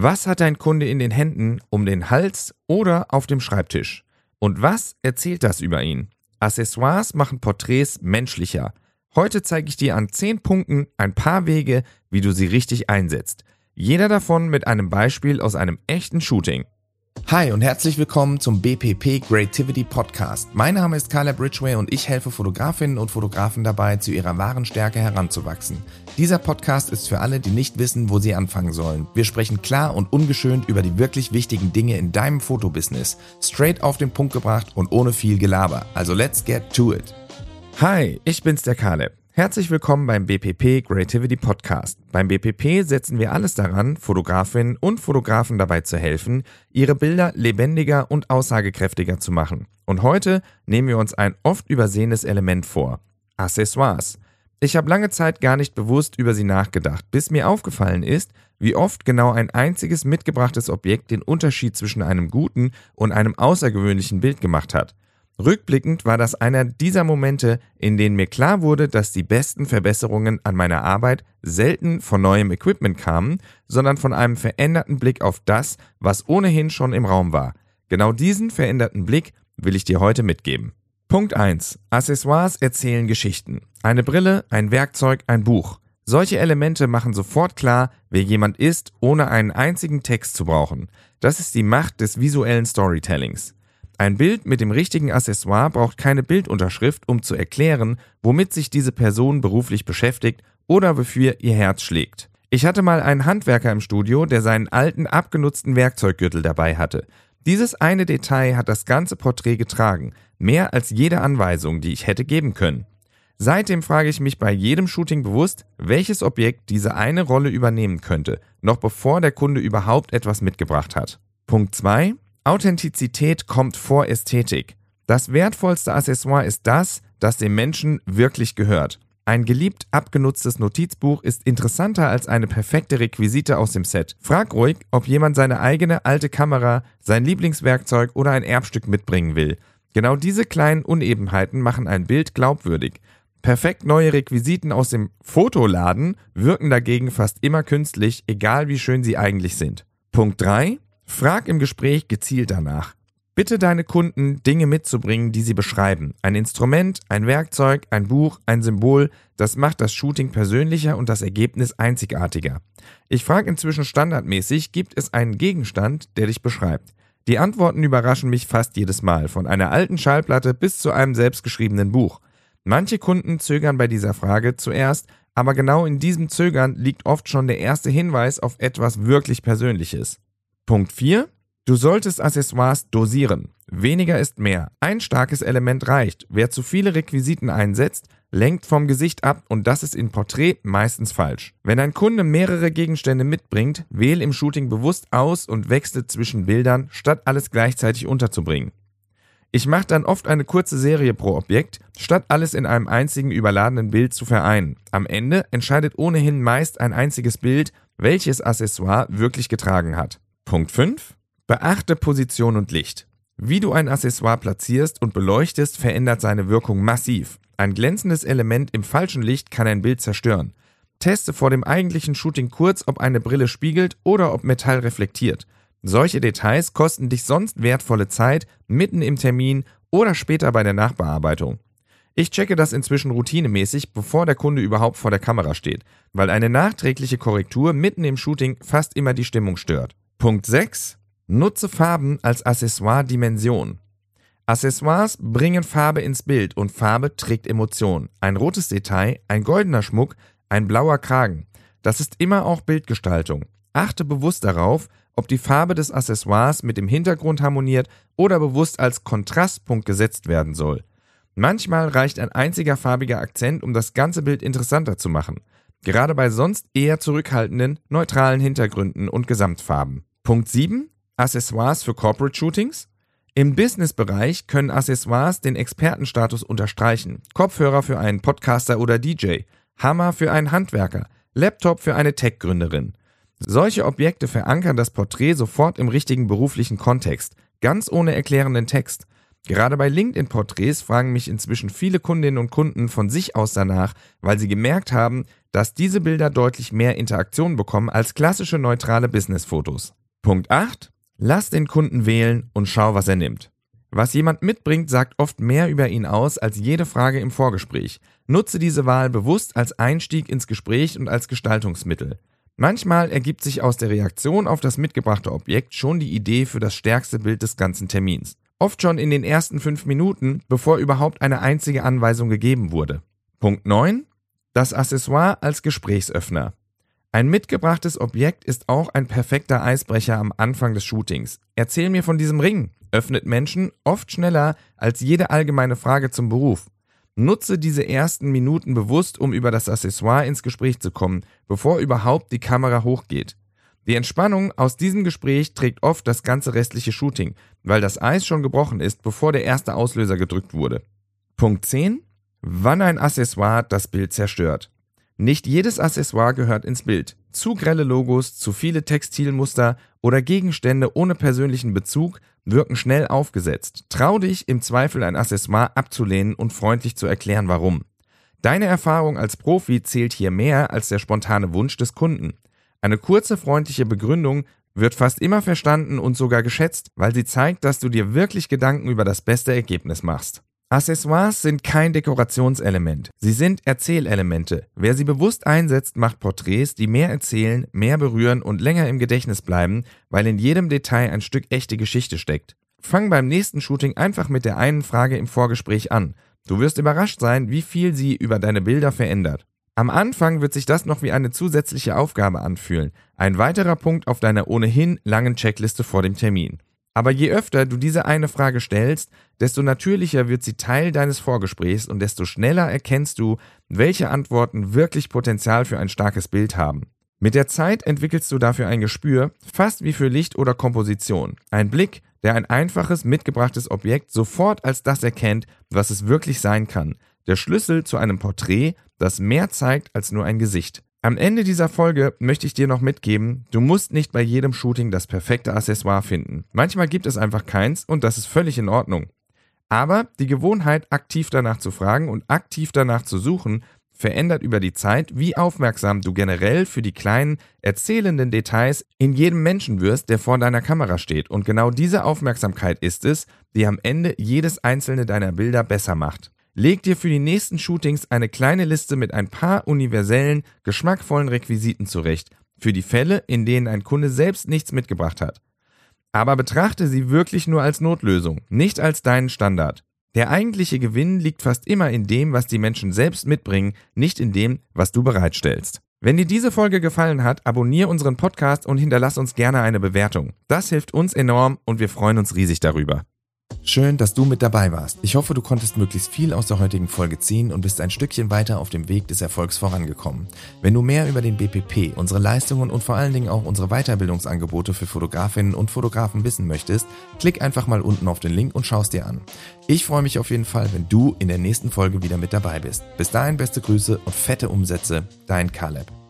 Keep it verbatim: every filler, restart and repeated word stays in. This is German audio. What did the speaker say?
Was hat dein Kunde in den Händen, um den Hals oder auf dem Schreibtisch? Und was erzählt das über ihn? Accessoires machen Porträts menschlicher. Heute zeige ich dir an zehn Punkten ein paar Wege, wie du sie richtig einsetzt. Jeder davon mit einem Beispiel aus einem echten Shooting. Hi und herzlich willkommen zum B P P Creativity Podcast. Mein Name ist Caleb Ridgway und ich helfe Fotografinnen und Fotografen dabei, zu ihrer wahren Stärke heranzuwachsen. Dieser Podcast ist für alle, die nicht wissen, wo sie anfangen sollen. Wir sprechen klar und ungeschönt über die wirklich wichtigen Dinge in deinem Fotobusiness. Straight auf den Punkt gebracht und ohne viel Gelaber. Also let's get to it. Hi, ich bin's der Caleb. Herzlich willkommen beim B P P Creativity Podcast. Beim B P P setzen wir alles daran, Fotografinnen und Fotografen dabei zu helfen, ihre Bilder lebendiger und aussagekräftiger zu machen. Und heute nehmen wir uns ein oft übersehenes Element vor: Accessoires. Ich habe lange Zeit gar nicht bewusst über sie nachgedacht, bis mir aufgefallen ist, wie oft genau ein einziges mitgebrachtes Objekt den Unterschied zwischen einem guten und einem außergewöhnlichen Bild gemacht hat. Rückblickend war das einer dieser Momente, in denen mir klar wurde, dass die besten Verbesserungen an meiner Arbeit selten von neuem Equipment kamen, sondern von einem veränderten Blick auf das, was ohnehin schon im Raum war. Genau diesen veränderten Blick will ich dir heute mitgeben. Punkt eins. Accessoires erzählen Geschichten. Eine Brille, ein Werkzeug, ein Buch. Solche Elemente machen sofort klar, wer jemand ist, ohne einen einzigen Text zu brauchen. Das ist die Macht des visuellen Storytellings. Ein Bild mit dem richtigen Accessoire braucht keine Bildunterschrift, um zu erklären, womit sich diese Person beruflich beschäftigt oder wofür ihr Herz schlägt. Ich hatte mal einen Handwerker im Studio, der seinen alten, abgenutzten Werkzeuggürtel dabei hatte. Dieses eine Detail hat das ganze Porträt getragen, mehr als jede Anweisung, die ich hätte geben können. Seitdem frage ich mich bei jedem Shooting bewusst, welches Objekt diese eine Rolle übernehmen könnte, noch bevor der Kunde überhaupt etwas mitgebracht hat. Punkt zwei. Authentizität kommt vor Ästhetik. Das wertvollste Accessoire ist das, das dem Menschen wirklich gehört. Ein geliebt abgenutztes Notizbuch ist interessanter als eine perfekte Requisite aus dem Set. Frag ruhig, ob jemand seine eigene alte Kamera, sein Lieblingswerkzeug oder ein Erbstück mitbringen will. Genau diese kleinen Unebenheiten machen ein Bild glaubwürdig. Perfekt neue Requisiten aus dem Fotoladen wirken dagegen fast immer künstlich, egal wie schön sie eigentlich sind. Punkt drei. Frag im Gespräch gezielt danach. Bitte deine Kunden, Dinge mitzubringen, die sie beschreiben. Ein Instrument, ein Werkzeug, ein Buch, ein Symbol, das macht das Shooting persönlicher und das Ergebnis einzigartiger. Ich frage inzwischen standardmäßig, gibt es einen Gegenstand, der dich beschreibt? Die Antworten überraschen mich fast jedes Mal, von einer alten Schallplatte bis zu einem selbstgeschriebenen Buch. Manche Kunden zögern bei dieser Frage zuerst, aber genau in diesem Zögern liegt oft schon der erste Hinweis auf etwas wirklich Persönliches. Punkt vier. Du solltest Accessoires dosieren. Weniger ist mehr. Ein starkes Element reicht. Wer zu viele Requisiten einsetzt, lenkt vom Gesicht ab und das ist in Porträt meistens falsch. Wenn ein Kunde mehrere Gegenstände mitbringt, wähle im Shooting bewusst aus und wechsle zwischen Bildern, statt alles gleichzeitig unterzubringen. Ich mache dann oft eine kurze Serie pro Objekt, statt alles in einem einzigen überladenen Bild zu vereinen. Am Ende entscheidet ohnehin meist ein einziges Bild, welches Accessoire wirklich getragen hat. Punkt fünf. Beachte Position und Licht. Wie du ein Accessoire platzierst und beleuchtest, verändert seine Wirkung massiv. Ein glänzendes Element im falschen Licht kann ein Bild zerstören. Teste vor dem eigentlichen Shooting kurz, ob eine Brille spiegelt oder ob Metall reflektiert. Solche Details kosten dich sonst wertvolle Zeit, mitten im Termin oder später bei der Nachbearbeitung. Ich checke das inzwischen routinemäßig, bevor der Kunde überhaupt vor der Kamera steht, weil eine nachträgliche Korrektur mitten im Shooting fast immer die Stimmung stört. Punkt sechs. Nutze Farben als Accessoire-Dimension. Accessoires bringen Farbe ins Bild und Farbe trägt Emotion. Ein rotes Detail, ein goldener Schmuck, ein blauer Kragen. Das ist immer auch Bildgestaltung. Achte bewusst darauf, ob die Farbe des Accessoires mit dem Hintergrund harmoniert oder bewusst als Kontrastpunkt gesetzt werden soll. Manchmal reicht ein einziger farbiger Akzent, um das ganze Bild interessanter zu machen. Gerade bei sonst eher zurückhaltenden, neutralen Hintergründen und Gesamtfarben. Punkt sieben. Accessoires für Corporate Shootings. Im Business-Bereich können Accessoires den Expertenstatus unterstreichen. Kopfhörer für einen Podcaster oder D J, Hammer für einen Handwerker, Laptop für eine Tech-Gründerin. Solche Objekte verankern das Porträt sofort im richtigen beruflichen Kontext, ganz ohne erklärenden Text. Gerade bei LinkedIn-Porträts fragen mich inzwischen viele Kundinnen und Kunden von sich aus danach, weil sie gemerkt haben, dass diese Bilder deutlich mehr Interaktion bekommen als klassische neutrale Business-Fotos. Punkt acht. Lass den Kunden wählen und schau, was er nimmt. Was jemand mitbringt, sagt oft mehr über ihn aus als jede Frage im Vorgespräch. Nutze diese Wahl bewusst als Einstieg ins Gespräch und als Gestaltungsmittel. Manchmal ergibt sich aus der Reaktion auf das mitgebrachte Objekt schon die Idee für das stärkste Bild des ganzen Termins. Oft schon in den ersten fünf Minuten, bevor überhaupt eine einzige Anweisung gegeben wurde. Punkt neun. Das Accessoire als Gesprächsöffner. Ein mitgebrachtes Objekt ist auch ein perfekter Eisbrecher am Anfang des Shootings. Erzähl mir von diesem Ring, öffnet Menschen oft schneller als jede allgemeine Frage zum Beruf. Nutze diese ersten Minuten bewusst, um über das Accessoire ins Gespräch zu kommen, bevor überhaupt die Kamera hochgeht. Die Entspannung aus diesem Gespräch trägt oft das ganze restliche Shooting, weil das Eis schon gebrochen ist, bevor der erste Auslöser gedrückt wurde. Punkt zehn. Wann ein Accessoire das Bild zerstört. Nicht jedes Accessoire gehört ins Bild. Zu grelle Logos, zu viele Textilmuster oder Gegenstände ohne persönlichen Bezug wirken schnell aufgesetzt. Trau dich, im Zweifel ein Accessoire abzulehnen und freundlich zu erklären, warum. Deine Erfahrung als Profi zählt hier mehr als der spontane Wunsch des Kunden. Eine kurze, freundliche Begründung wird fast immer verstanden und sogar geschätzt, weil sie zeigt, dass du dir wirklich Gedanken über das beste Ergebnis machst. Accessoires sind kein Dekorationselement, sie sind Erzählelemente. Wer sie bewusst einsetzt, macht Porträts, die mehr erzählen, mehr berühren und länger im Gedächtnis bleiben, weil in jedem Detail ein Stück echte Geschichte steckt. Fang beim nächsten Shooting einfach mit der einen Frage im Vorgespräch an. Du wirst überrascht sein, wie viel sie über deine Bilder verändert. Am Anfang wird sich das noch wie eine zusätzliche Aufgabe anfühlen, ein weiterer Punkt auf deiner ohnehin langen Checkliste vor dem Termin. Aber je öfter du diese eine Frage stellst, desto natürlicher wird sie Teil deines Vorgesprächs und desto schneller erkennst du, welche Antworten wirklich Potenzial für ein starkes Bild haben. Mit der Zeit entwickelst du dafür ein Gespür, fast wie für Licht oder Komposition. Ein Blick, der ein einfaches, mitgebrachtes Objekt sofort als das erkennt, was es wirklich sein kann. Der Schlüssel zu einem Porträt, das mehr zeigt als nur ein Gesicht. Am Ende dieser Folge möchte ich dir noch mitgeben, du musst nicht bei jedem Shooting das perfekte Accessoire finden. Manchmal gibt es einfach keins und das ist völlig in Ordnung. Aber die Gewohnheit, aktiv danach zu fragen und aktiv danach zu suchen, verändert über die Zeit, wie aufmerksam du generell für die kleinen, erzählenden Details in jedem Menschen wirst, der vor deiner Kamera steht. Und genau diese Aufmerksamkeit ist es, die am Ende jedes einzelne deiner Bilder besser macht. Leg dir für die nächsten Shootings eine kleine Liste mit ein paar universellen, geschmackvollen Requisiten zurecht, für die Fälle, in denen ein Kunde selbst nichts mitgebracht hat. Aber betrachte sie wirklich nur als Notlösung, nicht als deinen Standard. Der eigentliche Gewinn liegt fast immer in dem, was die Menschen selbst mitbringen, nicht in dem, was du bereitstellst. Wenn dir diese Folge gefallen hat, abonniere unseren Podcast und hinterlass uns gerne eine Bewertung. Das hilft uns enorm und wir freuen uns riesig darüber. Schön, dass du mit dabei warst. Ich hoffe, du konntest möglichst viel aus der heutigen Folge ziehen und bist ein Stückchen weiter auf dem Weg des Erfolgs vorangekommen. Wenn du mehr über den B P P, unsere Leistungen und vor allen Dingen auch unsere Weiterbildungsangebote für Fotografinnen und Fotografen wissen möchtest, klick einfach mal unten auf den Link und schau es dir an. Ich freue mich auf jeden Fall, wenn du in der nächsten Folge wieder mit dabei bist. Bis dahin beste Grüße und fette Umsätze, dein Caleb.